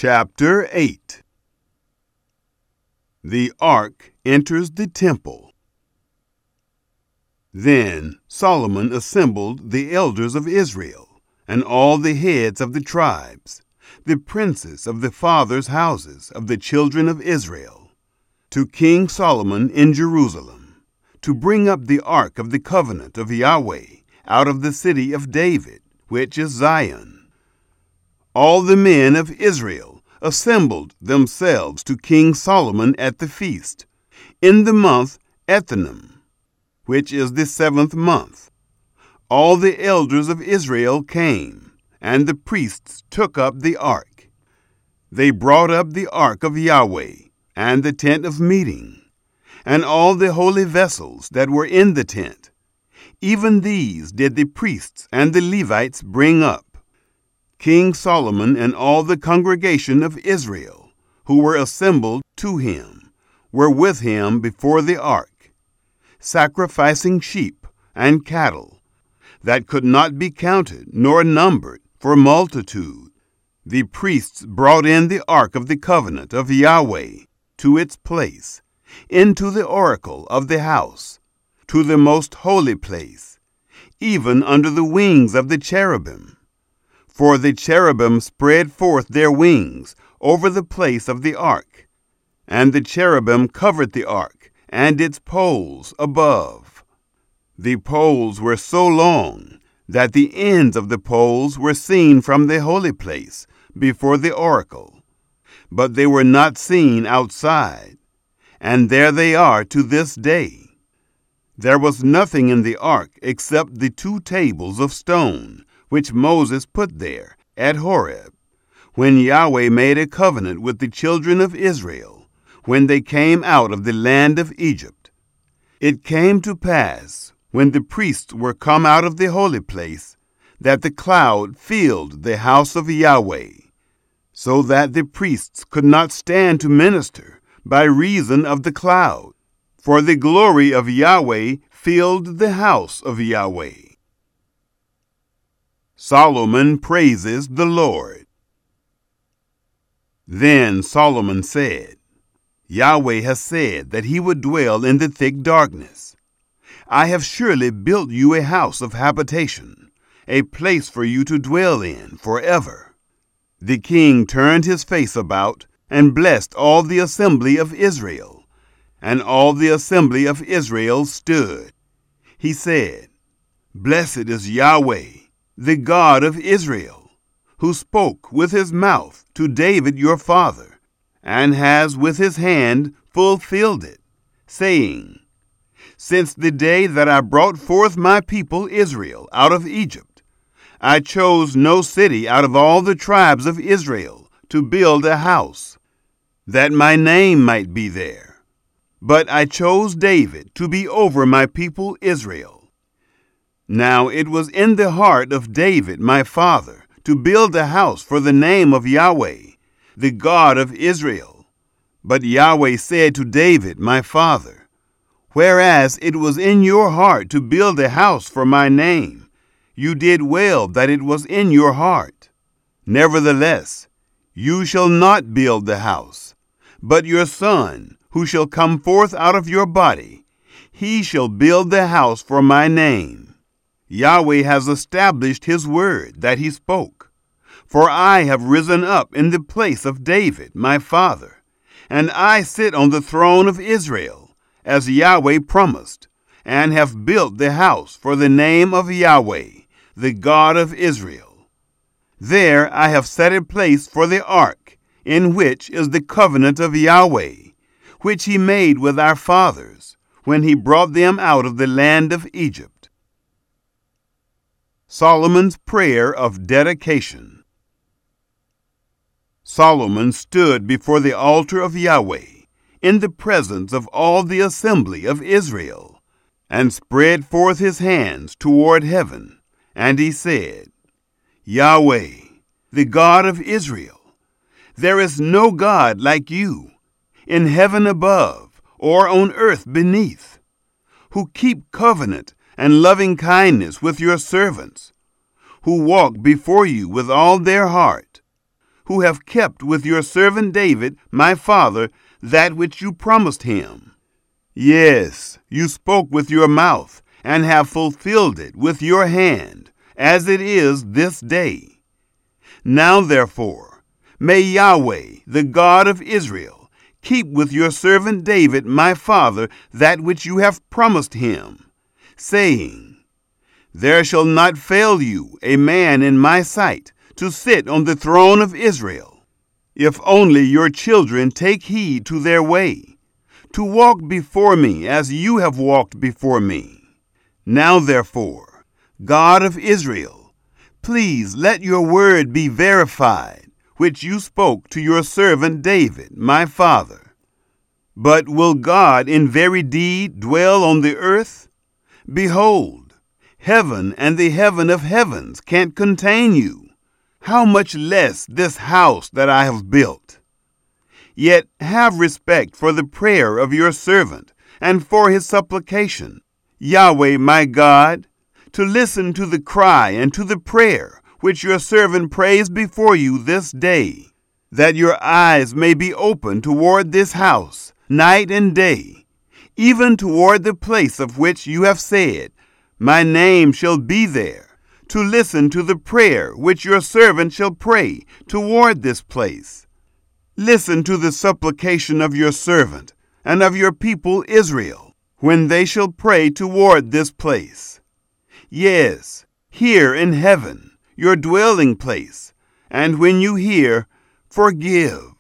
Chapter 8. The Ark enters the temple. Then Solomon assembled the elders of Israel, and all the heads of the tribes, the princes of the fathers' houses of the children of Israel, to King Solomon in Jerusalem, to bring up the ark of the covenant of Yahweh out of the city of David, which is Zion. All the men of Israel assembled themselves to King Solomon at the feast, in the month Ethanim, which is the 7th month. All the elders of Israel came, and the priests took up the ark. They brought up the ark of Yahweh, and the tent of meeting, and all the holy vessels that were in the tent. Even these did the priests and the Levites bring up. King Solomon and all the congregation of Israel, who were assembled to him, were with him before the ark, sacrificing sheep and cattle that could not be counted nor numbered for multitude. The priests brought in the ark of the covenant of Yahweh to its place, into the oracle of the house, to the most holy place, even under the wings of the cherubim. For the cherubim spread forth their wings over the place of the ark, and the cherubim covered the ark and its poles above. The poles were so long that the ends of the poles were seen from the holy place before the oracle, but they were not seen outside, and there they are to this day. There was nothing in the ark except the 2 tables of stone, which Moses put there at Horeb, when Yahweh made a covenant with the children of Israel, when they came out of the land of Egypt. It came to pass, when the priests were come out of the holy place, that the cloud filled the house of Yahweh, so that the priests could not stand to minister by reason of the cloud, for the glory of Yahweh filled the house of Yahweh. Solomon praises the Lord. Then Solomon said, Yahweh has said that he would dwell in the thick darkness. I have surely built you a house of habitation, a place for you to dwell in forever. The king turned his face about and blessed all the assembly of Israel, and all the assembly of Israel stood. He said, Blessed is Yahweh, the God of Israel, who spoke with his mouth to David your father, and has with his hand fulfilled it, saying, Since the day that I brought forth my people Israel out of Egypt, I chose no city out of all the tribes of Israel to build a house, that my name might be there. But I chose David to be over my people Israel. Now it was in the heart of David my father to build a house for the name of Yahweh, the God of Israel. But Yahweh said to David my father, Whereas it was in your heart to build a house for my name, you did well that it was in your heart. Nevertheless, you shall not build the house, but your son, who shall come forth out of your body, he shall build the house for my name. Yahweh has established his word that he spoke. For I have risen up in the place of David, my father, and I sit on the throne of Israel, as Yahweh promised, and have built the house for the name of Yahweh, the God of Israel. There I have set a place for the ark, in which is the covenant of Yahweh, which he made with our fathers, when he brought them out of the land of Egypt. Solomon's prayer of dedication. Solomon stood before the altar of Yahweh, in the presence of all the assembly of Israel, and spread forth his hands toward heaven, and he said, Yahweh, the God of Israel, there is no God like you, in heaven above or on earth beneath, who keep covenant and loving kindness with your servants, who walk before you with all their heart, who have kept with your servant David, my father, that which you promised him. Yes, you spoke with your mouth, and have fulfilled it with your hand, as it is this day. Now therefore, may Yahweh, the God of Israel, keep with your servant David, my father, that which you have promised him, saying, There shall not fail you a man in my sight to sit on the throne of Israel, if only your children take heed to their way, to walk before me as you have walked before me. Now therefore, God of Israel, please let your word be verified, which you spoke to your servant David, my father. But will God in very deed dwell on the earth? Behold, heaven and the heaven of heavens can't contain you. How much less this house that I have built? Yet have respect for the prayer of your servant, and for his supplication, Yahweh my God, to listen to the cry and to the prayer which your servant prays before you this day, that your eyes may be open toward this house night and day, even toward the place of which you have said, My name shall be there, to listen to the prayer which your servant shall pray toward this place. Listen to the supplication of your servant and of your people Israel, when they shall pray toward this place. Yes, here in heaven, your dwelling place, and when you hear, forgive.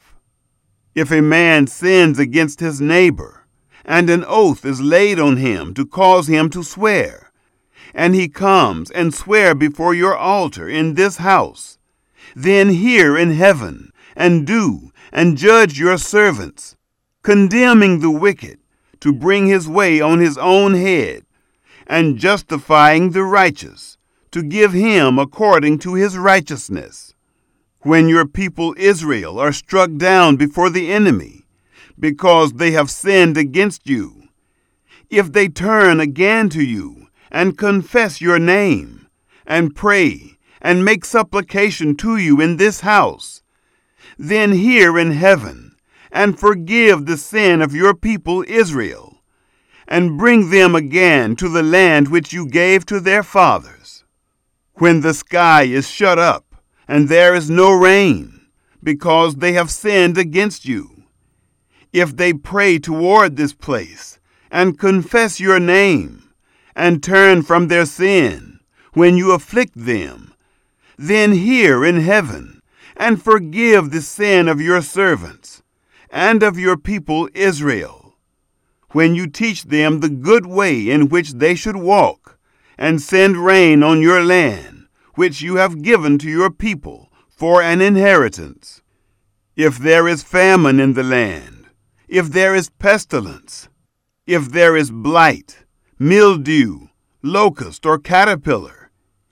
If a man sins against his neighbor, and an oath is laid on him to cause him to swear, and he comes and swear before your altar in this house, then hear in heaven, and do, and judge your servants, condemning the wicked, to bring his way on his own head, and justifying the righteous, to give him according to his righteousness. When your people Israel are struck down before the enemy, because they have sinned against you, if they turn again to you, and confess your name, and pray, and make supplication to you in this house, then hear in heaven, and forgive the sin of your people Israel, and bring them again to the land which you gave to their fathers. When the sky is shut up, and there is no rain, because they have sinned against you, if they pray toward this place, and confess your name, and turn from their sin, when you afflict them, then hear in heaven, and forgive the sin of your servants, and of your people Israel, when you teach them the good way in which they should walk, and send rain on your land, which you have given to your people for an inheritance. If there is famine in the land, if there is pestilence, if there is blight, mildew, locust, or caterpillar,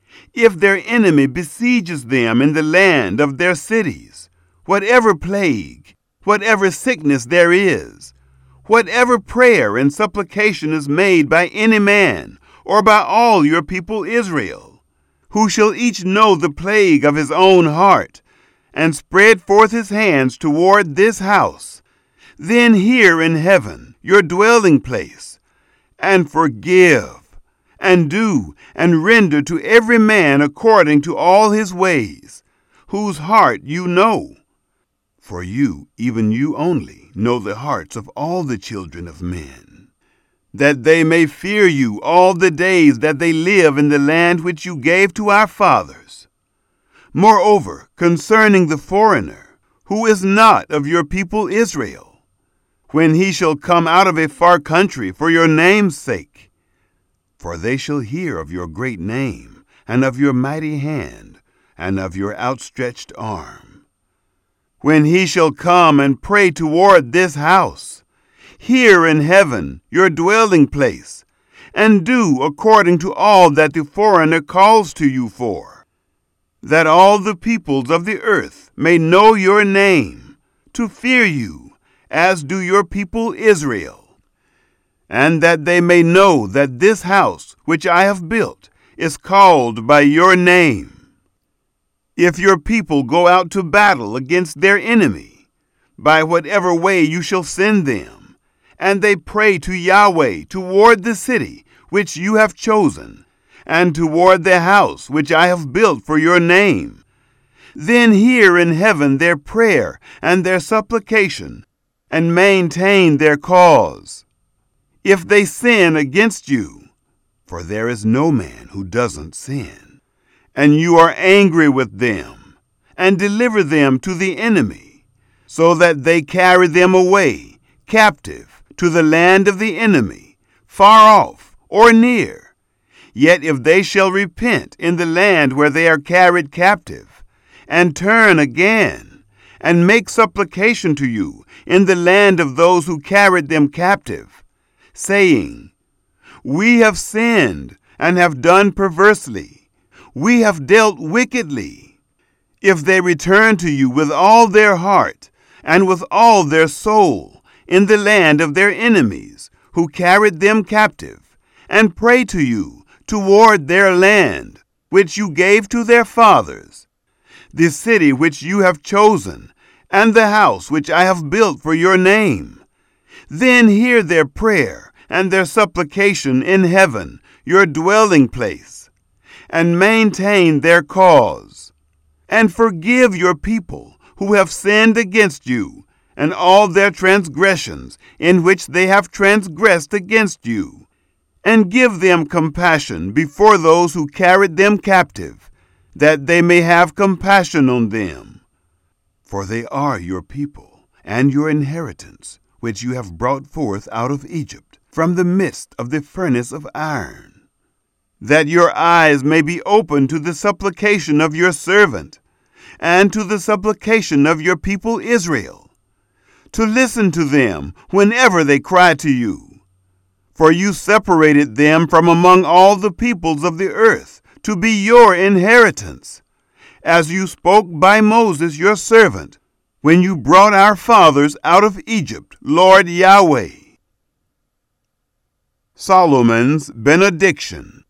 if their enemy besieges them in the land of their cities, whatever plague, whatever sickness there is, whatever prayer and supplication is made by any man or by all your people Israel, who shall each know the plague of his own heart, and spread forth his hands toward this house, then hear in heaven, your dwelling place, and forgive, and do, and render to every man according to all his ways, whose heart you know. For you, even you only, know the hearts of all the children of men, that they may fear you all the days that they live in the land which you gave to our fathers. Moreover, concerning the foreigner, who is not of your people Israel, when he shall come out of a far country for your name's sake, for they shall hear of your great name, and of your mighty hand, and of your outstretched arm. When he shall come and pray toward this house, hear in heaven, your dwelling place, and do according to all that the foreigner calls to you for, that all the peoples of the earth may know your name, to fear you, as do your people Israel, and that they may know that this house which I have built is called by your name. If your people go out to battle against their enemy, by whatever way you shall send them, and they pray to Yahweh toward the city which you have chosen, and toward the house which I have built for your name, then hear in heaven their prayer and their supplication, and maintain their cause. If they sin against you, for there is no man who doesn't sin, and you are angry with them, and deliver them to the enemy, so that they carry them away captive to the land of the enemy, far off or near, yet if they shall repent in the land where they are carried captive, and turn again, and make supplication to you in the land of those who carried them captive, saying, We have sinned and have done perversely, we have dealt wickedly. If they return to you with all their heart and with all their soul in the land of their enemies who carried them captive, and pray to you toward their land, which you gave to their fathers, the city which you have chosen, and the house which I have built for your name, then hear their prayer and their supplication in heaven, your dwelling place, and maintain their cause, and forgive your people who have sinned against you, and all their transgressions in which they have transgressed against you, and give them compassion before those who carried them captive, that they may have compassion on them. For they are your people, and your inheritance, which you have brought forth out of Egypt, from the midst of the furnace of iron, that your eyes may be open to the supplication of your servant, and to the supplication of your people Israel, to listen to them whenever they cry to you. For you separated them from among all the peoples of the earth to be your inheritance, as you spoke by Moses your servant, when you brought our fathers out of Egypt, Lord Yahweh. Solomon's benediction.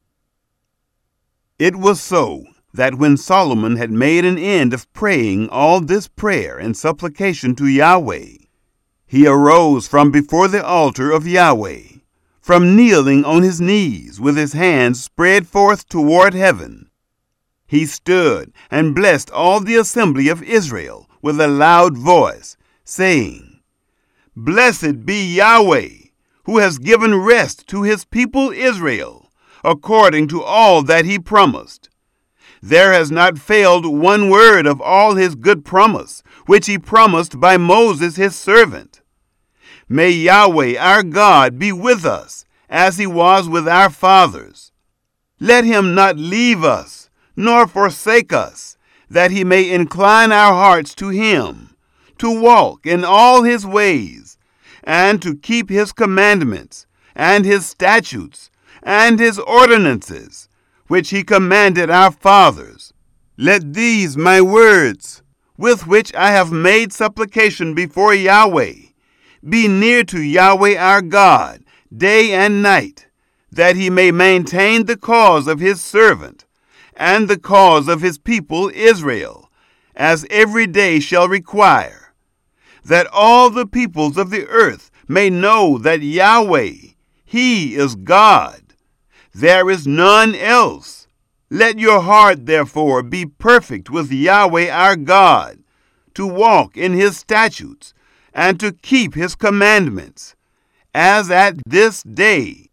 It was so that when Solomon had made an end of praying all this prayer and supplication to Yahweh, he arose from before the altar of Yahweh, from kneeling on his knees with his hands spread forth toward heaven. He stood and blessed all the assembly of Israel with a loud voice, saying, Blessed be Yahweh, who has given rest to his people Israel, according to all that he promised. There has not failed one word of all his good promise, which he promised by Moses his servant. May Yahweh our God be with us, as he was with our fathers. Let him not leave us, nor forsake us, that he may incline our hearts to him, to walk in all his ways, and to keep his commandments, and his statutes, and his ordinances, which he commanded our fathers. Let these my words, with which I have made supplication before Yahweh, be near to Yahweh our God, day and night, that he may maintain the cause of his servant, and the cause of his people Israel, as every day shall require, that all the peoples of the earth may know that Yahweh, he is God. There is none else. Let your heart, therefore, be perfect with Yahweh our God, to walk in his statutes, and to keep his commandments, as at this day.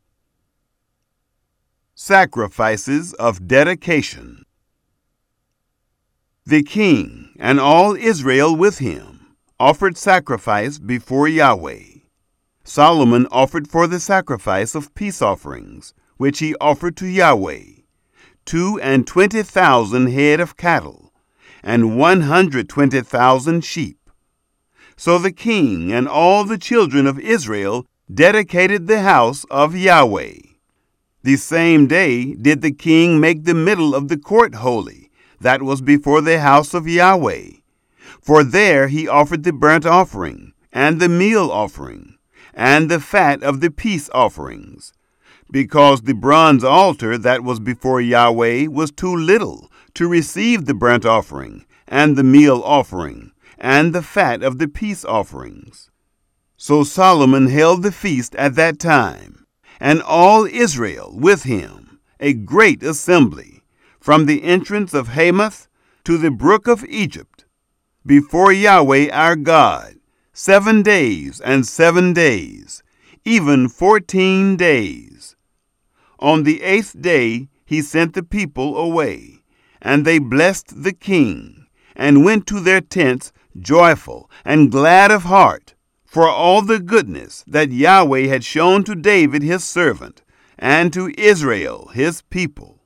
Sacrifices of dedication. The king and all Israel with him offered sacrifice before Yahweh. Solomon offered for the sacrifice of peace offerings, which he offered to Yahweh, 22,000 head of cattle, and 120,000 sheep. So the king and all the children of Israel dedicated the house of Yahweh. The same day did the king make the middle of the court holy, that was before the house of Yahweh. For there he offered the burnt offering, and the meal offering, and the fat of the peace offerings, because the bronze altar that was before Yahweh was too little to receive the burnt offering, and the meal offering, and the fat of the peace offerings. So Solomon held the feast at that time, and all Israel with him, a great assembly, from the entrance of Hamath to the brook of Egypt, before Yahweh our God, 7 days and 7 days, even 14 days. On the 8th day he sent the people away, and they blessed the king, and went to their tents joyful and glad of heart, for all the goodness that Yahweh had shown to David his servant, and to Israel his people.